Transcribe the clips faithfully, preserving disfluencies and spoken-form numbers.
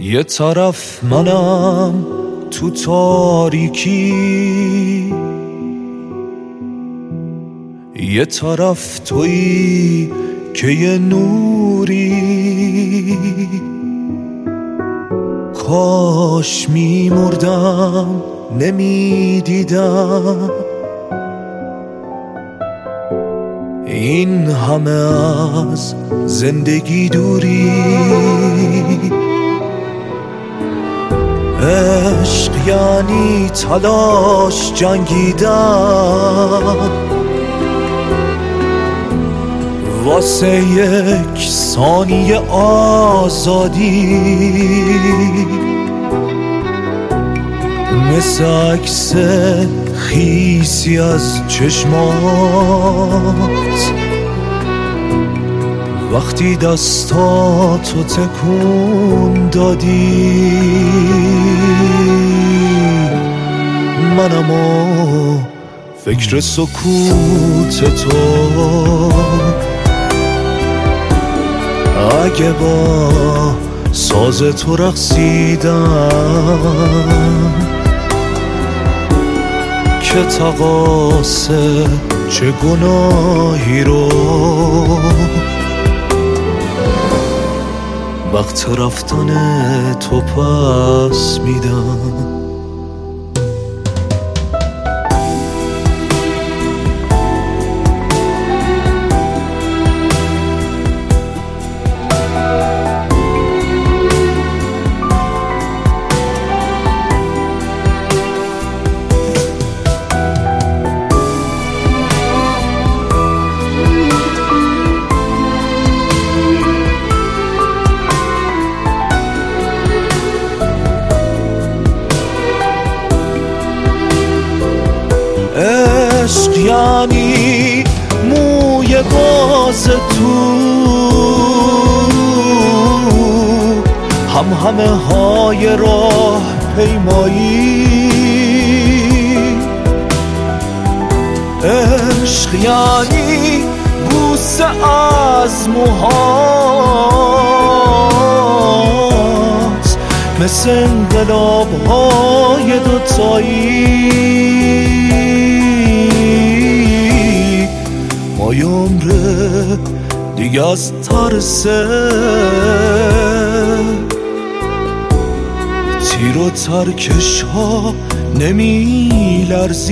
یه طرف منم تو تاریکی، یه طرف تویی که یه نوری. کاش میمردم نمیدیدم این همه از زندگی دوری. عشق یعنی تلاش جنگیدن واسه یک ثانیه آزادی، مثل عکس خیسی از چشمات وقتی دستاتو تکون دادی. منمو فکر سکوت تو، اگه با ساز تو رقصیدم که تقاصه چه گناهی رو وقت رفتن تو پس میدم. عشق یعنی موی باز تو، هم همه های راه پیمایی. عشق یعنی بوسه از موهات مثل انقلاب های دوتایی. مای عمره دیگه از ترسه تیر و ترکش ها نمی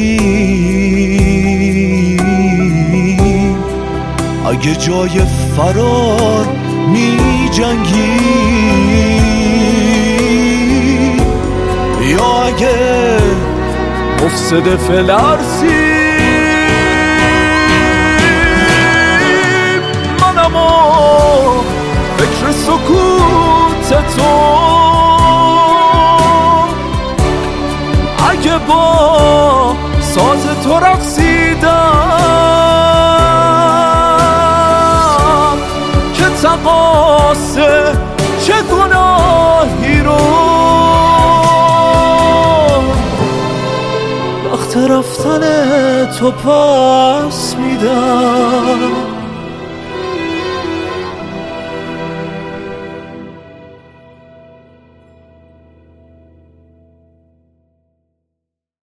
لرزیم. اگه جای فرار می جنگی یا اگه مفسد فلرزی، فکر سکوت تو اگه با ساز تو رقصیدم که تقاصه چه گناهی رو وقت رفتن تو پس میدم.